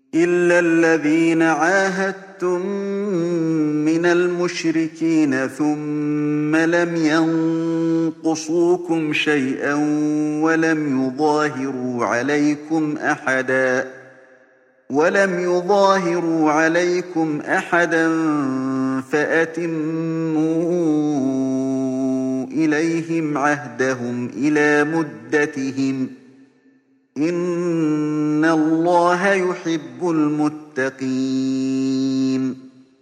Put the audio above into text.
إلا الذين عاهدتم من المشركين ثم لم ينقصوكم شيئا ولم يظاهروا عليكم أحدا فأتموا إليهم عهدهم إلى مدتهم إن الله يحب المتقين